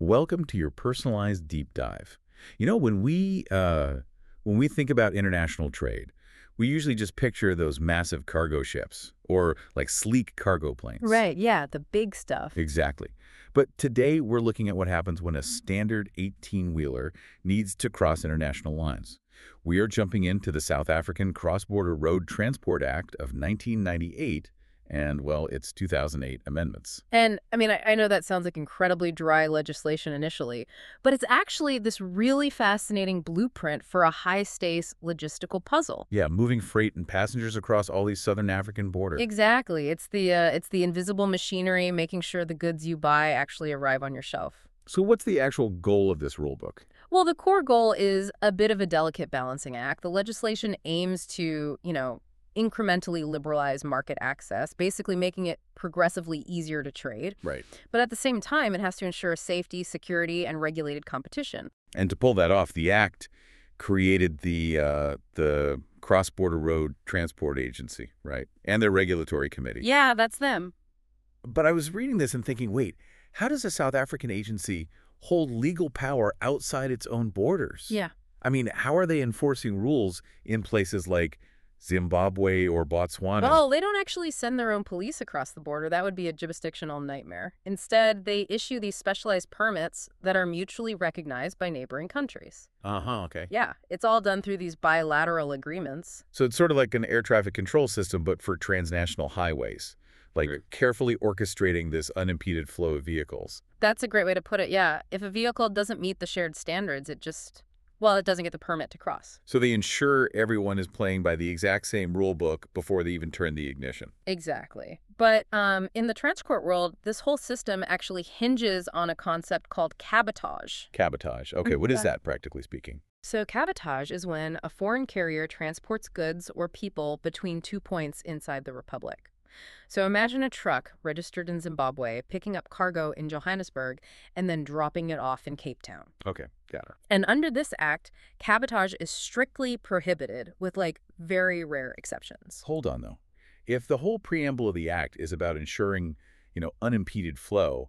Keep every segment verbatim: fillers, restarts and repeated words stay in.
Welcome to your personalized deep dive. You know, when we uh, when we think about international trade, we usually just picture those massive cargo ships or like sleek cargo planes. Right, yeah, the big stuff. Exactly. But today we're looking at what happens when a standard eighteen-wheeler needs to cross international lines. We are jumping into the South African Cross-Border Road Transport Act of nineteen ninety-eight and, well, its two thousand eight amendments. And, I mean, I, I know that sounds like incredibly dry legislation initially, but it's actually this really fascinating blueprint for a high-stakes logistical puzzle. Yeah, moving freight and passengers across all these southern African borders. Exactly. It's the, uh, it's the invisible machinery making sure the goods you buy actually arrive on your shelf. So what's the actual goal of this rulebook? Well, the core goal is a bit of a delicate balancing act. The legislation aims to, you know, incrementally liberalize market access, basically making it progressively easier to trade. Right. But at the same time, it has to ensure safety, security, and regulated competition. And to pull that off, the Act created the uh, the Cross-Border Road Transport Agency, right? And their regulatory committee. Yeah, that's them. But I was reading this and thinking, wait, how does a South African agency hold legal power outside its own borders? Yeah. I mean, how are they enforcing rules in places like Zimbabwe or Botswana? Well, they don't actually send their own police across the border. That would be a jurisdictional nightmare. Instead, they issue these specialized permits that are mutually recognized by neighboring countries. Uh-huh, okay. Yeah, it's all done through these bilateral agreements. So it's sort of like an air traffic control system, but for transnational highways, like Right. carefully orchestrating this unimpeded flow of vehicles. That's a great way to put it, yeah. If a vehicle doesn't meet the shared standards, it just, well, it doesn't get the permit to cross. So they ensure everyone is playing by the exact same rule book before they even turn the ignition. Exactly. But um, in the transport world, this whole system actually hinges on a concept called cabotage. Cabotage. Okay, what is Yeah. that, practically speaking? So cabotage is when a foreign carrier transports goods or people between two points inside the Republic. So imagine a truck registered in Zimbabwe picking up cargo in Johannesburg and then dropping it off in Cape Town. Okay, got it. And under this act, cabotage is strictly prohibited with, like, very rare exceptions. Hold on, though. If the whole preamble of the Act is about ensuring, you know, unimpeded flow,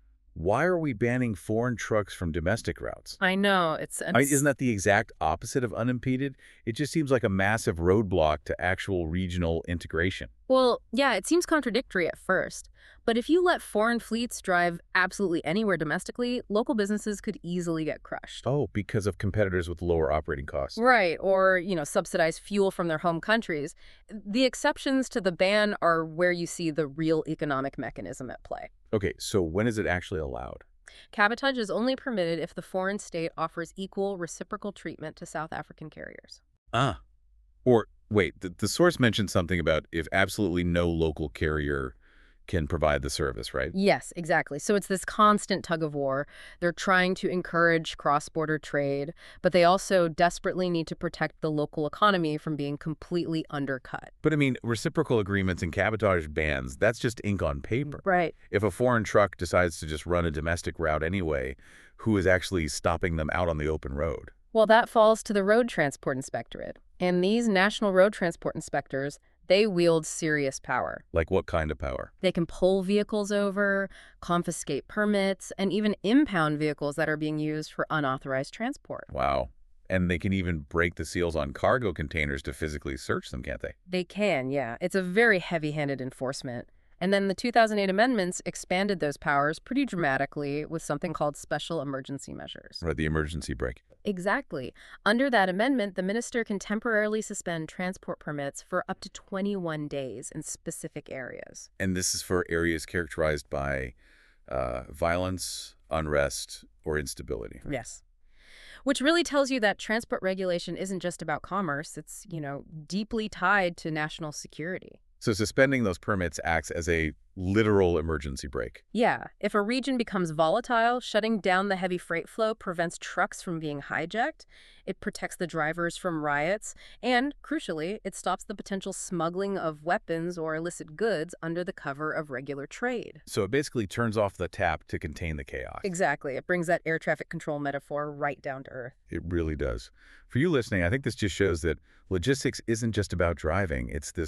why are we banning foreign trucks from domestic routes? I know, it's... I mean, isn't that the exact opposite of unimpeded? It just seems like a massive roadblock to actual regional integration. Well, yeah, it seems contradictory at first. But if you let foreign fleets drive absolutely anywhere domestically, local businesses could easily get crushed. Oh, because of competitors with lower operating costs. Right, or, you know, subsidize fuel from their home countries. The exceptions to the ban are where you see the real economic mechanism at play. Okay, so when is it actually allowed? Cabotage is only permitted if the foreign state offers equal reciprocal treatment to South African carriers. Ah. Or, wait, the, the source mentioned something about if absolutely no local carrier can provide the service, right? Yes, exactly. So it's this constant tug of war. They're trying to encourage cross-border trade, but they also desperately need to protect the local economy from being completely undercut. But I mean, reciprocal agreements and cabotage bans, that's just ink on paper. Right. If a foreign truck decides to just run a domestic route anyway, who is actually stopping them out on the open road? Well, that falls to the Road Transport Inspectorate. And these National Road Transport Inspectors, they wield serious power. Like what kind of power? They can pull vehicles over, confiscate permits, and even impound vehicles that are being used for unauthorized transport. Wow. And they can even break the seals on cargo containers to physically search them, can't they? They can, yeah. It's a very heavy-handed enforcement. And then the two thousand eight amendments expanded those powers pretty dramatically with something called special emergency measures. Or the emergency brake. Exactly. Under that amendment, the minister can temporarily suspend transport permits for up to twenty-one days in specific areas. And this is for areas characterized by uh, violence, unrest, or instability. Yes. Which really tells you that transport regulation isn't just about commerce. It's, you know, deeply tied to national security. So suspending those permits acts as a literal emergency brake. Yeah, if a region becomes volatile, shutting down the heavy freight flow prevents trucks from being hijacked, it protects the drivers from riots, and, crucially, it stops the potential smuggling of weapons or illicit goods under the cover of regular trade. So it basically turns off the tap to contain the chaos. Exactly. It brings that air traffic control metaphor right down to earth. It really does. For you listening, I think this just shows that logistics isn't just about driving. It's this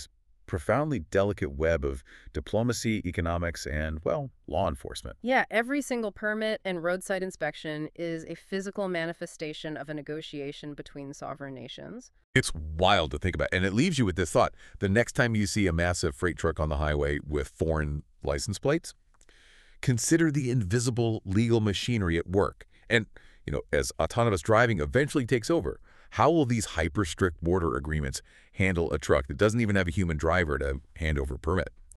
profoundly delicate web of diplomacy, economics, and, well, law enforcement. Yeah, every single permit and roadside inspection is a physical manifestation of a negotiation between sovereign nations. It's wild to think about. And it leaves you with this thought. The next time you see a massive freight truck on the highway with foreign license plates, consider the invisible legal machinery at work. And, you know, as autonomous driving eventually takes over, how will these hyper-strict border agreements handle a truck that doesn't even have a human driver to hand over a permit?